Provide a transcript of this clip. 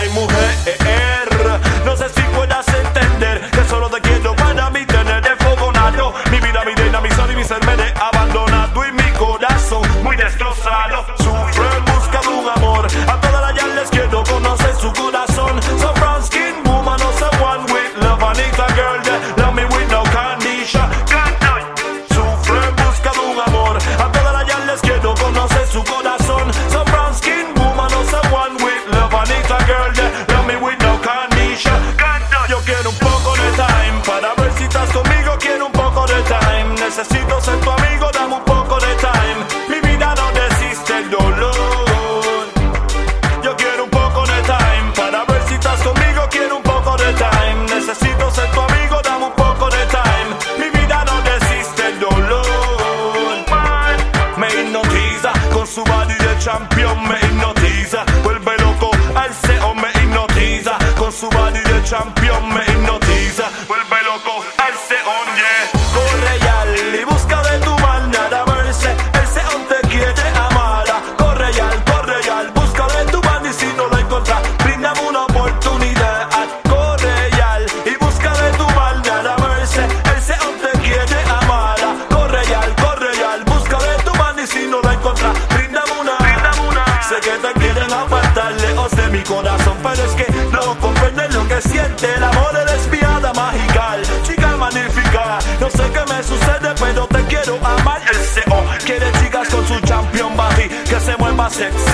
Ay, mujer, no sé si puedas entender que solo te quiero para mí tener desfogonado. Mi vida, mi reina, mi sol y mi ser me he abandonado y mi corazón muy destrozado. Sufro en busca de un amor, a todas las ya les quiero conocer su corazón. So brown skin woman or someone with love, I need a girl that love me with no condition. Sufro en busca de un amor, a todas las ya les quiero conocer su corazón. So brown skin woman or someone with love, I need a girl that love me with no condition. Yo quiero un poco de time para ver si estás conmigo, quiero un poco de time. Necesito ser tu amigo, dame un poco de time. Mi vida no resiste el dolor. Yo quiero un poco de time para ver si estás conmigo, quiero un poco de time. Necesito ser tu amigo, dame un poco de time. Mi vida no resiste el dolor. Me hipnotiza con su body de champion, me hipnotiza. Vuelve loco al CEO, me hipnotiza con su body de champion, me hipnotiza. Vuelve loco al CEO, yeah. Corre y busca de tu manera verse. El CEO te quiere amara. Corre y busca de tu banda y si no lo encuentras, bríndame una oportunidad. Corre y busca de tu manera verse. El CEO te quiere amara. Corre y busca de tu banda y si no lo encuentras, bríndame una. Sé que te quieren apartar lejos de mi corazón, pero es que no comprendes lo que siente. El amor es espiada magical, chica magnífica. No sé qué me sucede, pero te quiero amar. El CEO quiere chicas con su champion body, que se mueva sexy